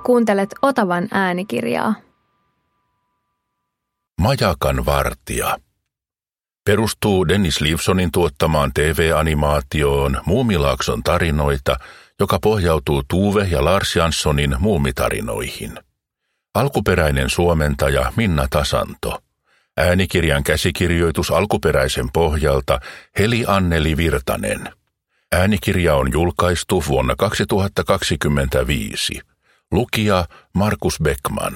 Kuuntelet Otavan äänikirjaa. Majakan vartija perustuu Dennis Leavesonin tuottamaan TV-animaatioon Muumilaakson tarinoita, joka pohjautuu Tuve ja Lars Janssonin muumitarinoihin. Alkuperäinen suomentaja Minna Tasanto. Äänikirjan käsikirjoitus alkuperäisen pohjalta Heli Anneli Virtanen. Äänikirja on julkaistu vuonna 2025. Lukija Markus Beckman.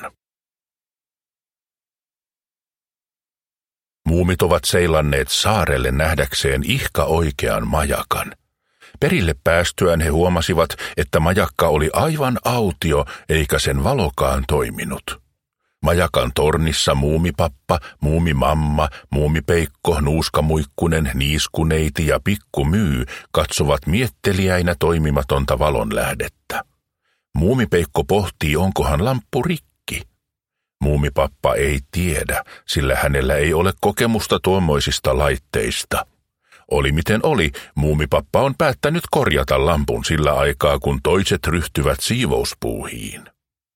Muumit ovat seilanneet saarelle nähdäkseen ihka oikean majakan. Perille päästyään he huomasivat, että majakka oli aivan autio eikä sen valokaan toiminut. Majakan tornissa muumipappa, muumimamma, muumipeikko, nuuskamuikkunen, niiskuneiti ja pikkumyy katsovat mietteliäinä toimimatonta valonlähdettä. Muumipeikko pohtii, onkohan lamppu rikki. Muumipappa ei tiedä, sillä hänellä ei ole kokemusta tuommoisista laitteista. Oli miten oli, muumipappa on päättänyt korjata lampun sillä aikaa, kun toiset ryhtyvät siivouspuuhiin.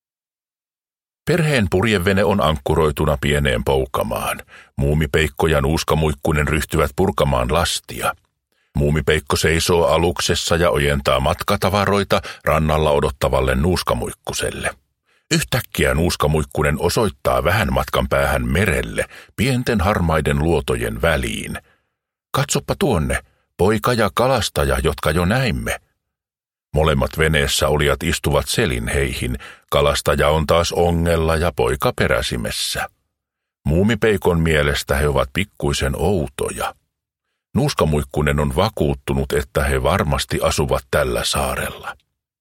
Perheen purjevene on ankkuroituna pieneen Poukamaan. Muumipeikko ja nuuskamuikkunen ryhtyvät purkamaan lastia. Muumipeikko seisoo aluksessa ja ojentaa matkatavaroita rannalla odottavalle nuuskamuikkuselle. Yhtäkkiä nuuskamuikkunen osoittaa vähän matkan päähän merelle, pienten harmaiden luotojen väliin. Katsoppa tuonne, poika ja kalastaja, jotka jo näimme. Molemmat veneessä olijat istuvat selin heihin, kalastaja on taas ongella ja poika peräsimessä. Muumipeikon mielestä he ovat pikkuisen outoja. Nuuskamuikkunen on vakuuttunut, että he varmasti asuvat tällä saarella.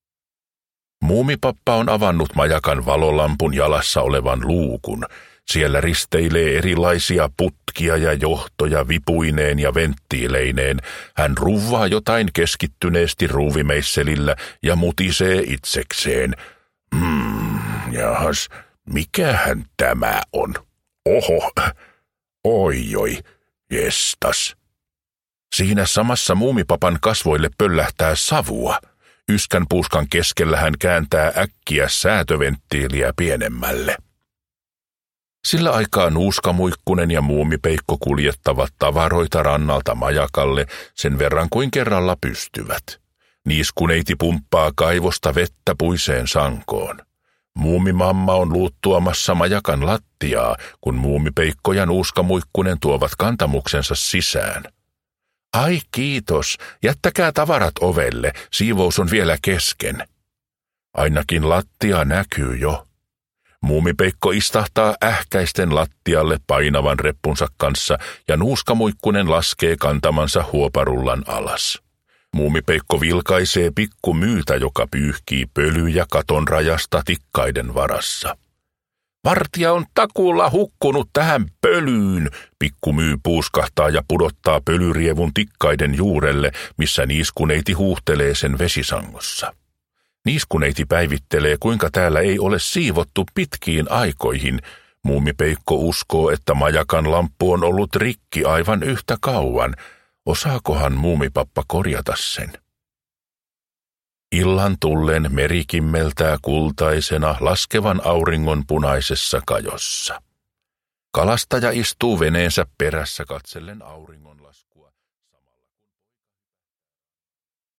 Muumipappa on avannut majakan valolampun jalassa olevan luukun. Siellä risteilee erilaisia putkia ja johtoja vipuineen ja venttiileineen. Hän ruvaa jotain keskittyneesti ruuvimeisselillä ja mutisee itsekseen. Jahas, mikähän tämä on? Oho, oi, jestas. Siinä samassa muumipapan kasvoille pöllähtää savua. Yskänpuuskan keskellä hän kääntää äkkiä säätöventtiiliä pienemmälle. Sillä aikaa nuuskamuikkunen ja muumipeikko kuljettavat tavaroita rannalta majakalle sen verran kuin kerralla pystyvät. Niiskuneiti pumppaa kaivosta vettä puiseen sankoon. Muumimamma on luuttuamassa majakan lattiaa, kun muumipeikko ja nuuskamuikkunen tuovat kantamuksensa sisään. Ai kiitos, jättäkää tavarat ovelle, siivous on vielä kesken. Ainakin lattia näkyy jo. Muumipeikko istahtaa ähkäisten lattialle painavan reppunsa kanssa ja nuuskamuikkunen laskee kantamansa huoparullan alas. Muumipeikko vilkaisee pikkumyytä, joka pyyhkii pölyjä katon rajasta tikkaiden varassa. Vartija on takuulla hukkunut tähän pölyyn, pikkumyy puuskahtaa ja pudottaa pölyrievun tikkaiden juurelle, missä niiskuneiti huuhtelee sen vesisangossa. Niiskuneiti päivittelee, kuinka täällä ei ole siivottu pitkiin aikoihin. Muumipeikko uskoo, että majakan lamppu on ollut rikki aivan yhtä kauan. Osaakohan muumipappa korjata sen? Illan tullen meri kimmeltää kultaisena laskevan auringon punaisessa kajossa. Kalastaja istuu veneensä perässä katsellen auringonlaskua.